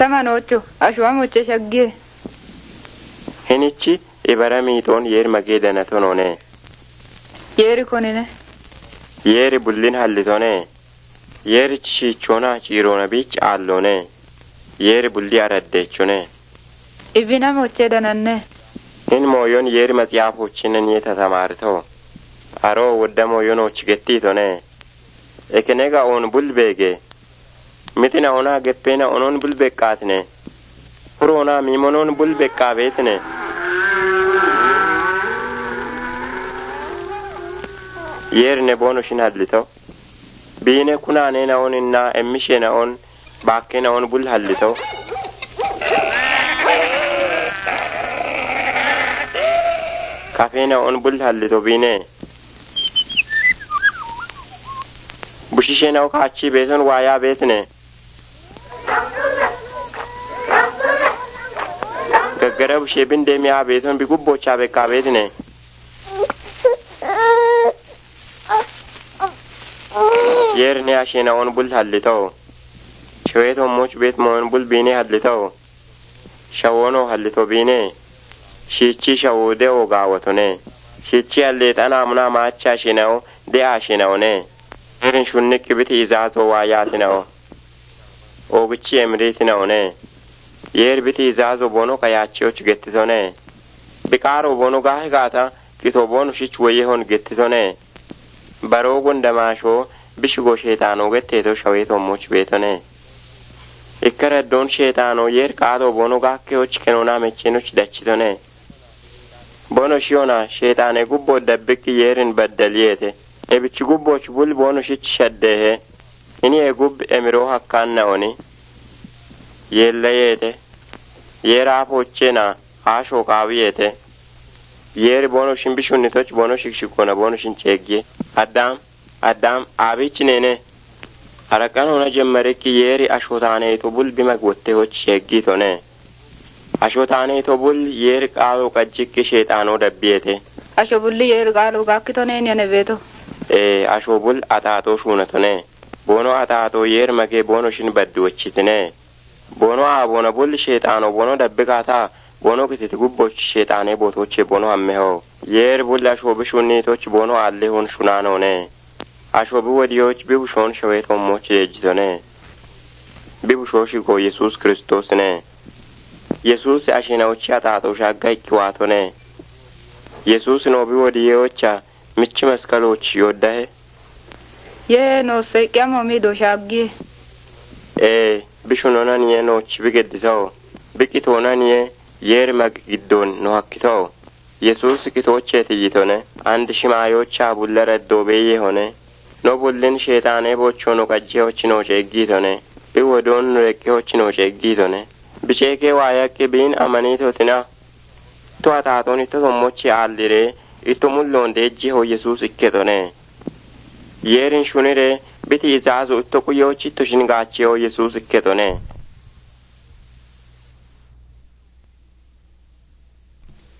Tamanocho, ashuamoche shagge. Henichi ibaramiitoon yeer mageedana tonone. Yeeri konine. Yeeri bullin hallitone. Yeeri chichona chiirona bich allone. Yeeri bulli araddechone. Ibina moche dananne. Hin moyon yeeri matiyaafuchine nieta tamarto. Aro wadda moyon ochigettitone. Ekenega on bulbege. Mitina ona geppena onon bulbeqqaatine. Hurona mimonon bulbeqqaabeetine. Yeerne bonoshin hallito. Biine kunaanena on inna emmishena on bakkena on bul hallito. Kafeena on bul hallito biine. Bushishena okaachi beeton waayaa beetne. Gaggara bushebin deemiyaa beeton bigubbochaa beekaa beetne. Yeerne ashena on bul hallito. Shaweeto moch beet moon bul biine hallito. Shawono hallito biine. Shiichi shawude ogaawatone. Shiichi alleet anaamuna maacha shenao de ashenaone. Yerin shunnikki biti izaazo waayaatinao. Ogichi emriitinaone. Yer biti izaazo bono kayaachioch gettitone. Biqaaro bono gaahe gaata kito bono shich wayehon gettitone. Baroogon damaashoo bishigo sheetaanoo getteeto shaweeto moch beetone. Ikkaraddoon sheetaanoo yer qaadoo bono gaakke hoch kenoonaa mechinoch dachitone. Bono shiona sheetaane gubboo dabbikki yerin baddaliyeete. Ebichi gubboch bul bono shich shaddeehe. Ini egub emiroo hakkaanna oni. Yeellayeete. Yeeraafochena haashoo qaawiyeete. Yeeri bono shin bishunnitoch bono shikshikona bono shin cheegye. Addaam aabichi neene. Haraqan hona jemmarekki yeeri ashotaaneeto bul bima gotte hoch sheeggiitone. Ashotaaneeto bul yeeri qaaloo qajjikki sheexaanoo dabbiyeete. Asho bulli yeeri qaaloo gaakkitone nyane beeto. Asho bul ataatoo shuunatone. Bono ataatoo yeeri magee bono shin baddi wachitine. Bono aboona bul sheexaanoo bono dabbikaataa bono kititi gubboch sheexaanee bootoche bono hammeho. Yeeri bul asho bishunniitoch bono aallee hon shunaanoone. Asho biwadiyoch bibushoon shaweeto moch yeejjitone. Bibushooshi go Yesuus Kiristoosine. Yesuus ashinaochi ataatoo shagga ikkiwaatone. Yesuus no biwadiyeocha michi maskaloochi yoddahe. Yee no seeqyamo miidoo shaggi. Bishunonaniye noochi bigedditoo. Biqitoonaniye yeeri mag giddoon no hakkitoo. Yesuus kitoocheeti yitone. Andi shimaayocha bullara doobeeyye hone. No bullin sheetaanee bochoo no qajjee hochi no ceeggiitone. Biwodoon no eqqe hochi no ceeggiitone. Biceekee waayaqqe biin amaniitotina. To ataatoon itto tommochi aalliree itto mulloon deejji ho Yesuus ikketone. Yeerin shunire biti izaazo itto quyyochi itto shin gaachee ho Yesuus ikketone.